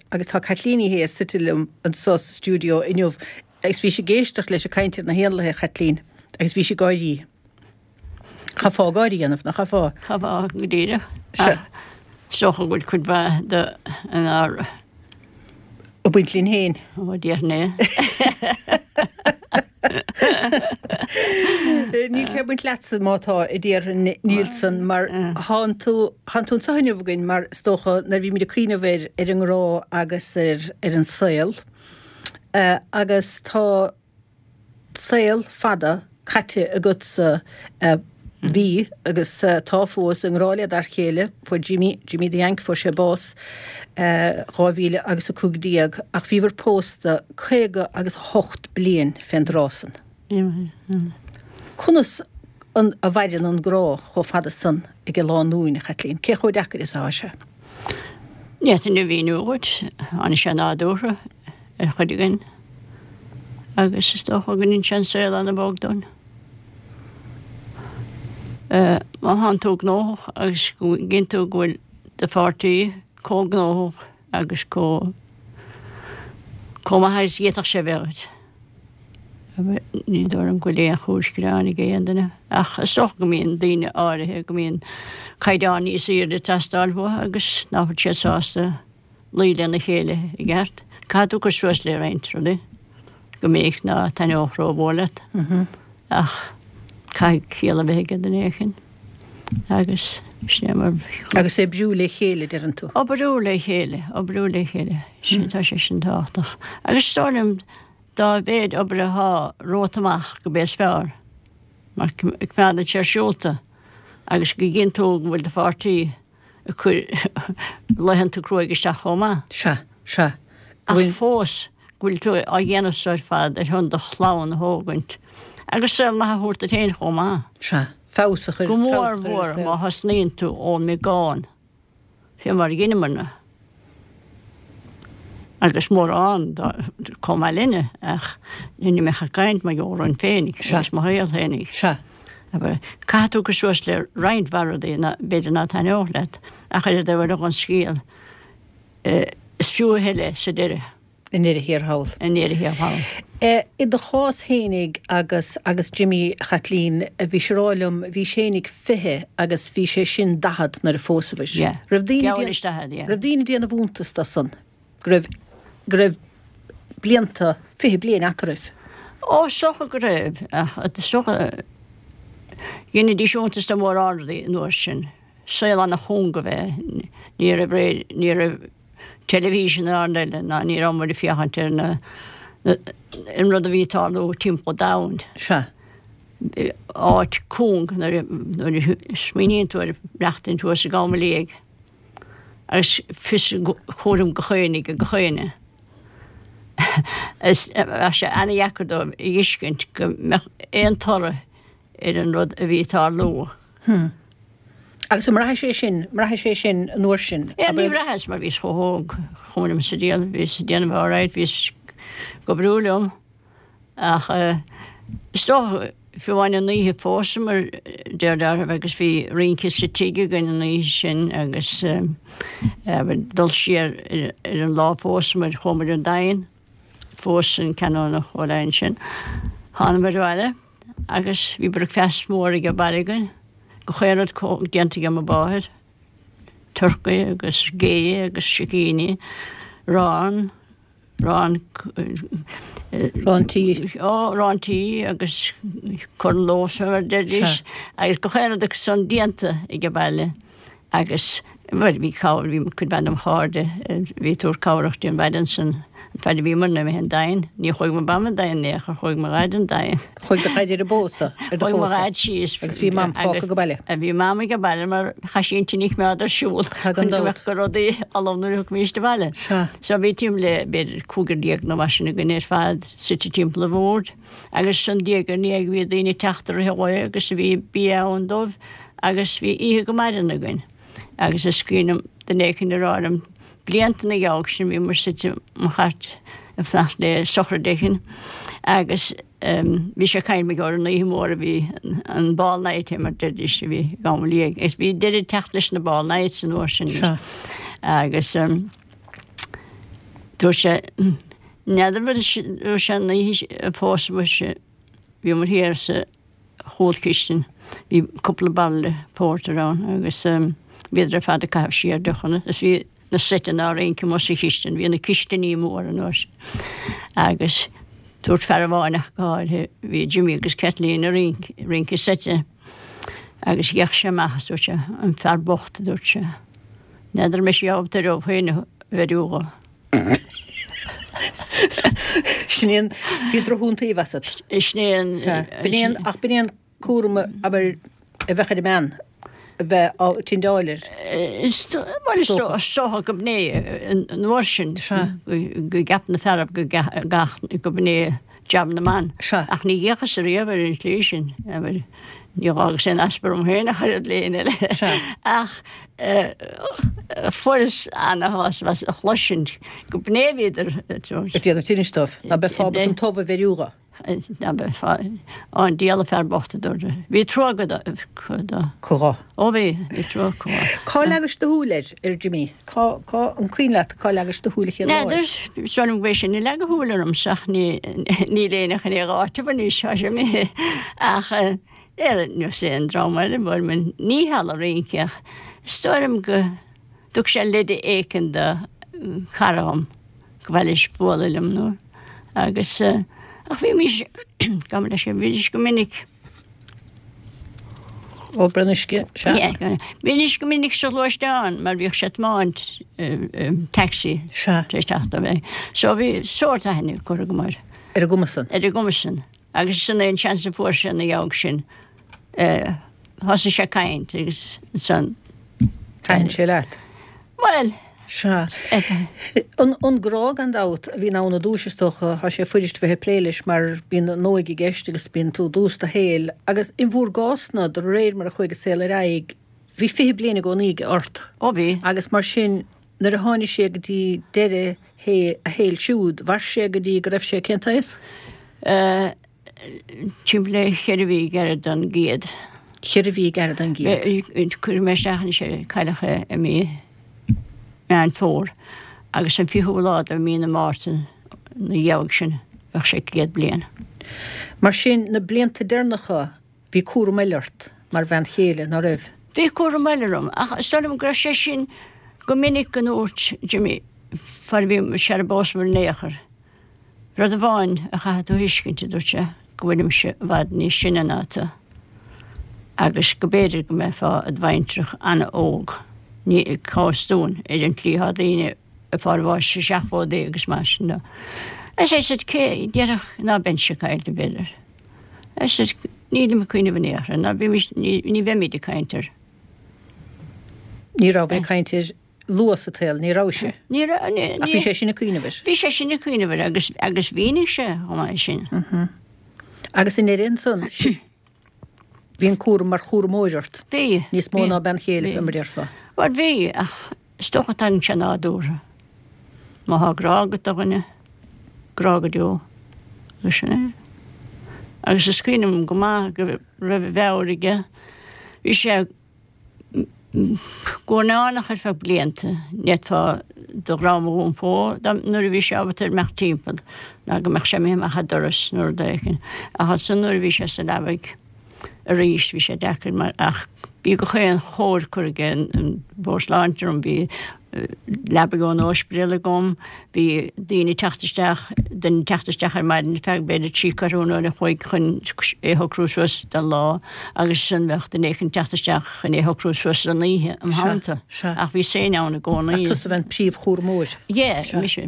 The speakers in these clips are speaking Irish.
agus tá Catlíní hé sitilm an sos studio inniuh agus bhí sé géisteach leis a caiintear na héalathe Catlín agus bhí sé gáidí. Cha fá gáidí anmh nach cha fá. Cha fá go díire. Socha bhfuil chud bheith de an ára. O buint lín héin. Ó díar né. Níl sé buint leatsa mátá I dtíar Nílson mar han tún sahanniuhgain mar stocha nar bhí mí a cuine bhéir an rá agus an saoil. Agus tá saoil fada caite a gutsa bhí agus tá fós an ráile dar chéile fu Jimmy Diank fu sé bás ráhíle agus a cúgdíag ach bhíhar pósta chéige agus 8 blian fendrásan. Cunas a bhaidir an grá cho fada san I go lánúin na Catlín. Cé chuid dechar is áise? Niet in de wienuurt, aan is aan adore, gedigen. Agus is toch ook een chancel aan de bok doen. Maar han ook nog, agus gint ook wel de fartie, kook nog, agus kom hij is jetig ze werkt. Niet door een collega goed gedaan geëndene. Ach, is toch gemeen dienen aardig, gemeen. Kaidani is hier de testalvo, agus na voor chesaste leid in de hele gert. Had ook een soosle reintro, gemeek na ten ochro bolet. Ach, kijk hele wegen de negen. Agus stemmer. Agus bjúle hele der an toe. Obrúle hele. Sint as sin táach. Agus storm da weet obre ha rotamach gebes ver. Maar ik vind het sjolta. Agus gegin tog wil de fartie. Lehen te kroige stachoma. Sja. Ach fós wil to a genusur fad dat hun de chlawn hogent. Agus sel ma hoort het heen goma. Sja. Fásacher. Gomor vor ma has neen to on me gaan. Fy mar ginnemerne. Agus mór an, kom al inne, ach, inni me chakaint ma jóra an fénig, sás ma heil hénig. Sja. Aber kaat ook soos le reint varade na bede na tan ólet, ach er var ook an skiel. Sjú hele se dere. In nere hier haul. I de chás hénig agus Jimmy Catlín vi sérálum vi sénig fihe agus vi sé sin dahad nar a fósavis. Ja, gaulish dahad, ja. Ravdíni dian a vúntasta san. Grev blianta fihe blian atarif. Socha grev. Het is socha... Gine die sjóntasta mór ardi norsin. Seil an a hunga ve. Nýr a television arnele na nýr amur I fiachantir na in rud a vítal ó timpo down. Sja. Áit kung når sminin tú rechtin tú a gameleg. Agus fys chórum gachönig a gachöne. As anna jakardó iskent ein torra an rud a vítal ló. Agus mar sé sin nuair sin. Ja, ní rahas mar vís hóg chomum sa díal, vís déanam áráid, vís go brúlum. Ach, stoch fiúhain an níthe fósamar der agus fi rinke sa tige gan an níthe sin agus dul siar an lá fósamar chomar an dain, fósan canónach ó lein sin. Hanna mar ráile, agus vi brug fest mór I go barigan. Gochéad gentig am a báir, Turcaí agus Gae agus Shikini, Rán tí agus chun lósa deirdís, agus gochéad agus son dianta I go baile, agus bhí cáir bhí chud bannam cháde, bhí túr cáireachtaí an baidansan, feidir bhí mar na mé hen dain, ní chuig mar bam dain ne, chuig mar raid an dain. Chuig de chaidir a bósa. Chuig mar raid síos. Agus bhí mam fáca go baile. A bhí mam go baile mar chaisiintí níos mead ar siúl. Chun doach go rodí alónúir chuig míiste baile. So bhí tím le beidir cúgur diag na masina go néir fad siti timpla bhórd, agus san diag ar níag bhí daoine teachtar a heáir agus bhí bí an dómh agus bhí ihe go maidan a gin. Agus a scrínam den écin ar áram bliantan a jaag sin bhí mar siti machart a fnacht le sochradéchin. Agus bhí sé cain me gáir an íhe mór a bhí an bálnaid mar deirdis a bhí gámalíag. Is bhí deidir techt leis na bálnaid san óir sin. Agus Dúir sé neidir sé naí fósa se bhí mar hir sa hólcíisten hí cúpla balle pórtarrán agus viidir fada caiimh siar dochanna is bhí na sitan á réonce mo sa chiisten, bhí na cistení mór an áis agus dúirt fear bháinach gáil bhí Jimmy agus Kathleen a rince site agus gheach sé machchas dúirt se an fear bochta dúirt se. Neidir me sé ábhtar ó féine bheúga. Snéan bhí droúnta í wasad. Snéan ach bíon cuarma aber a bhecha man bheith á tindáilir. Socha go bné an nósin go gapna ferb go bné jab na man. Ach ní dhéchas a riamhar in slísin ní agus sé asper héna chuir léine. Ach furas anahás was a chluisiint go bnéhíidir. Díanam tíinestof na be fábal an tofa bheúga. An díala fearbochta dúirte. Bhí trógad Chorá. Ó bhí tro chorá. Cá legus do húleir Jimmy? Cá an cuiinleat cá legus do húla chéad láir? Neidir sonm bhéisi ní le go húlarm seach ní léanach an éáte bhar ní se sé mé ach nu sé an drámaile bhar man ní hall a réonceach. Stoirm go dúg sé leidir écan de charám go bhfuil is bólailm nó agus ach bhí mis gam leis sé bhíidir go minic. Ó brenisce se? Bhíidir go minic se luisteán mar bhíoh sé máint taxi tríteachta bheith. So bhí sóirta henú chu go mar. Ar a gumasan? Ar a gumasan. Agus sin éon seansa fuair sin na dheag sin. Thosa sé caint agus san. Caint sé leat? Well, Se. An grág an dát hí ná na dúisistocha ha sé fuidirist bheit pléiles mar bín nóigi geist agus bín tú dústa héil agus in bhór gásna do réir mar a chuige séile raig hí fi bliana go níige ort. Ó bhí. Agus mar sin nar a tháinig sé go dtí deire a héil siúd, bhar sé go dtí go raibh sé cintais? Timpla cheirhí garad an géad. Cheirhí garad an géad? Cur me seachan sé caiilecha a mí an fór, agus an fiúlád a mína mátain na dheag sin bheith sé géad blian. Mar sin na blianta dernacha bhí cuara meilart mar bhean chéile ná raibh? Bhí cuara meilerum, ach stoilm gur sé sin go minic an úirt Jimmy far bhí sé a bás mar néachar. Rud a bháin a chaú hiiscinnte dúirte go bhfuilim se bhd ní sinna náta. Agus go béidir go mé fá a bhaintrach anna óg. Ní cástún an tlíá daine a fáhá se seachá dé agus mar sin. sé cé dearach ná ben se caiilte beidir. Ní me cuioine bhnéar, ná ní bheimiid a caiintear. Ní rá bheith caiintear luas a tail, ní ráise? A bhí sé sinna cuioine bhir? Bhí sé sinna cuioine bhir agus bhínig se ómáid sin. Agus in éireann son hín cuara mar chóra móirt. Bhí. Níos mó ná ben chéile fe mar dearfa. War bhí ach stochatain se nádúra. Má há grágad a bhaine, grágadú sinna. Agus is cuiinem go má go raibh bheirige, bhí sé gcónánach ar feh blianta, net fá do rámún pó, nuair bhí sé ábatar meach timppel, ná go meach sé mé a doras nuair daichen. A san nuair bhí sé sa lebaig a ríist bhí sé dechar mar ach bhí go chuan chóir chuige an bórsláintir an bhí lebagán ósbrille gom, bhí daoine teachtasteach den teachtasteach ar maidin feag beidir tícarúna a chuig chun éthocrúsús de lá agus sin bhecht den échan teachtasteach chun éthocrúsús aníthe am háanta. Ach bhí sé ána gcóna. Tus a bhain príomh chóir móir? Jé,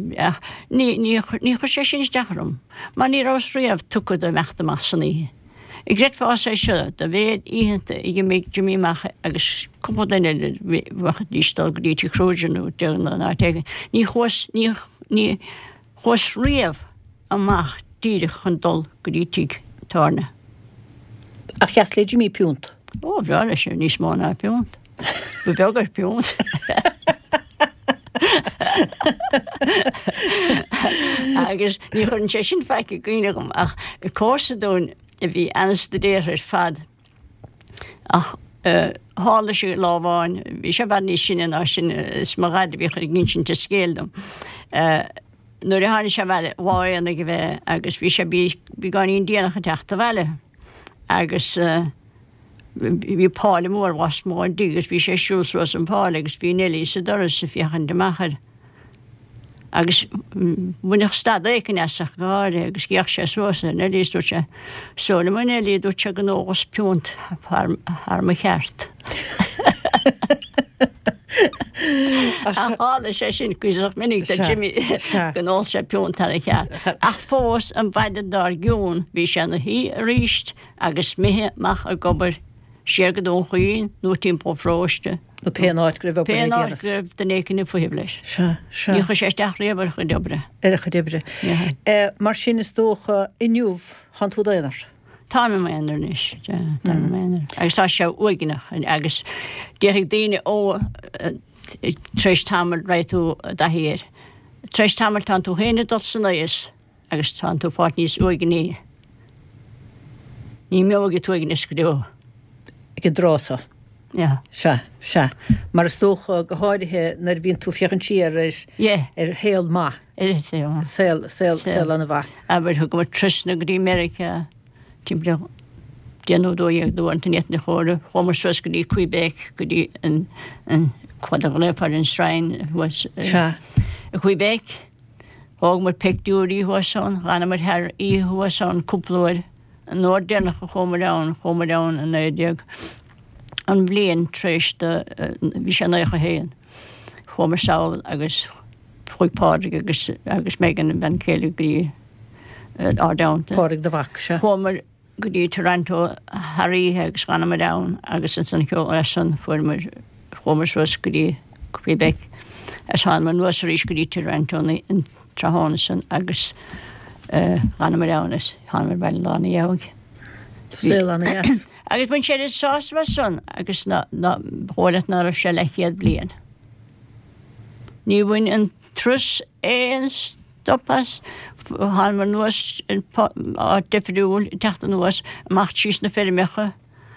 ní chu sé sin deachrum. Má ní rásríomh tucad a meachtamach saníthe. Ik gret fá sé seo, da bhéad íhananta ige méid Jimmy mach agus cumdaine bhacha dístal go dtí cróidirú deanna ná teige. Ní chós riamh amach díide chun dul go dtí tána. A cheas le Jimmy piúnt? Ó, bhreála sé níos mána piúnt. Bu begar piúnt. Agus ní chun sé sin feice gine gom ach cósadún a bhí anstadéir ar fad ach hála sé lábháin, bhí sé bhar ní sin ná sin smarad bhí chu gin sin te scéaldum. nuair a tháinig sé bheile bháinna go bheith agus bhí sé bí gáíon déanacha teachta bheile agus bhí pála mór was mór dígus bhí sé siúlsrás an pála agus bhí nelí sa doras sa fiochan de machar. Agus muineach stad écin each gáir agus gheach sé sósa na líú se sóla mu líú se an ógus piúnt ar ma cheart. Hála sé sin cuiach minic de Jimmy gan ó sé piúnt ar a cheart. Ach fós an bhaide dar giún bhí sé na hí a ríist agus mithe mach a gobar sé go dún chuoin nó timppó fróiste. No péáitgribh Péáitgribh den écinna fuhibh leis. Ní chu séisteach rébar chu debre. Chu debre. Mar sin is tócha inniuh han tú déanaar. Tá mé éis agus tá se uiginach agus déirigh daine ó treéis tamil réitú da héir. Treéis tamil tá tú héine dot san éis agus tá tú fát níos uiginé. Ní mégi tú uiginis go deo. Ige drása. Se. Mar is tócha go háirithe nar bhíonn tú fiochan tíar héal má. Saoil an bha. Aber thu go mar trisna go dtí America timbre déanúdóíag dúint an netna chóra, chomar sus go dtí Quebec go dtí an chuad a lefar an srein a Quebec. Hág mar picúí huaán, ganna mar thar í huaán cúplair an nóir dénach go chomar an éideag. An bblion tréis bhí sé nécha héan. Chomar saoil agus chuigpádraigh agus mégan ben céile goí ádánta. Pádraigh de bhac se. Chomar go dtí Toronto Haríthe agus ganna mar dán agus an san ceol san fuair chomar suas go dtí Quebec. As há mar nuas rís go dtí Toronto in Trahánasan agus ganna mar dánas há mar bail lána dheag. Saoil an yes. Agus bhain sé is sás was son agus hólat ná a se lechiad blian. Ní bhain an trus éon stoppas há mar nuas á defriúil teachta nuas amach tíos na fermecha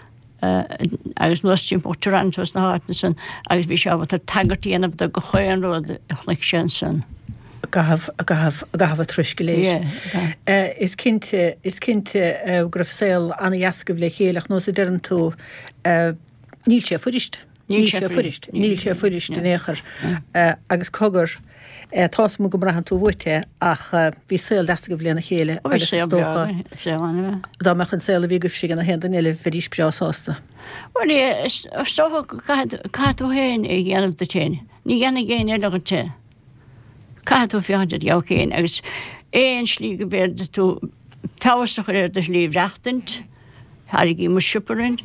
agus nuas timppó Torontos na hána san agus bhí se bhtar tagartíanamh do go chuan ród chnic sin san. Gahaf a trusce léis. Is cinnte gribh saoil anna jaascah le chéalach nó a dean tú níl sé fuirist. Níl sé fuirist in éair agus cogur tás mu go brahan tú bhute ach bhí saoil deascah bliana chéile agus tócha. Dá me chun saoil a bhí goh sin a hendan eile bhirís breásásta. Well stocha catú héin ag dhéanamh de téine. Ní dhéanana géin eile go te. Catú fiáidir deochéin agus éon slí go bhéir tú táhaach ar de slíomh reachtant, Harigí mu siúparin,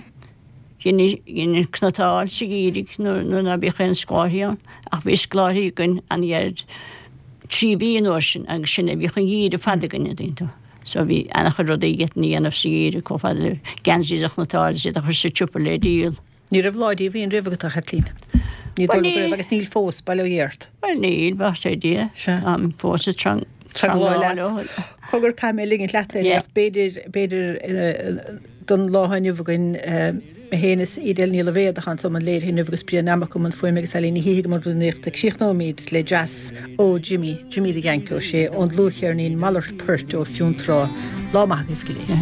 gin knatáil sa gírig nó na bhíchan scáíán ach bhí scláirí gon an dhead trí bhíon orsin agus sinna bhíchan gíad a fadagan dínta. So bhí annach rud é getní anmh sa gírig có fada gansíach natáil sé a chu sa túpa le díal. Ní rah láidí bhíon ribhagad a chalín. Ní agus níl fós bailíart. Well níl bá sé dí fós a trong. Cogur cai ligin leat beidir don láhainniu bhain hénas ídéil níl a bhéad a chan som an léir hinnu agus bríon amach an foiim agus salíní híigh mar dúnécht ag síochnómíid le jazz ó Jimmy de Yanko sé ón lúchéar nín Mallart Pert ó fiúntrá lámaithníh go léis.